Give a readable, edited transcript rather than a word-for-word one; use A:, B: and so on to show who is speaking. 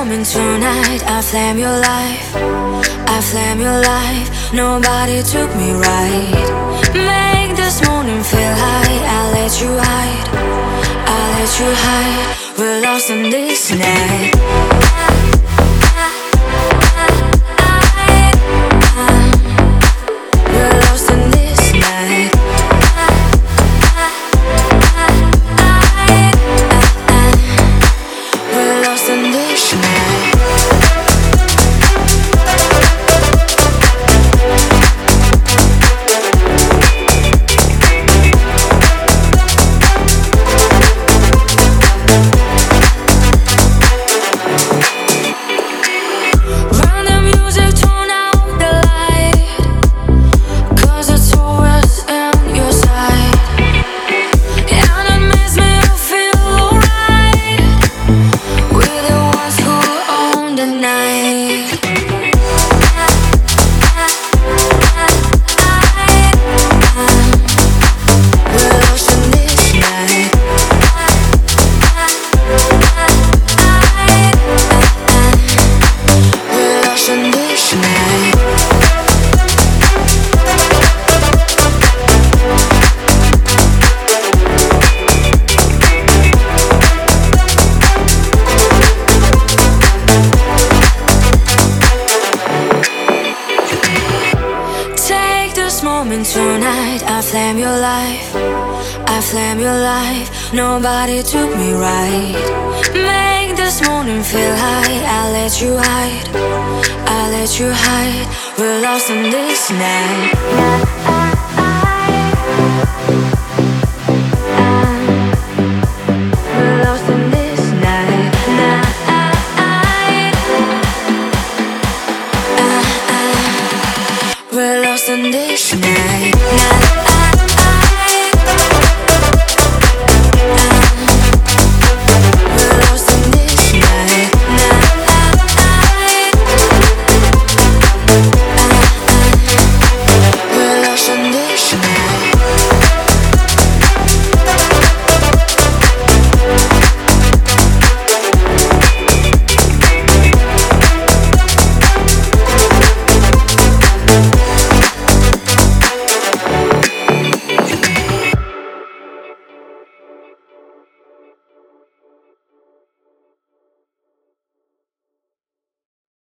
A: moment tonight, I flame your life, I flame your life. Nobody took me right. Make this morning feel high. I'll let you hide, I'll let you hide. We're lost in this night. We're lost in this night. We're lost in this night. Tonight, I flame your life, I flame your life. Nobody took me right. Make this morning feel high. I'll let you hide, I'll let you hide. We're lost in this night.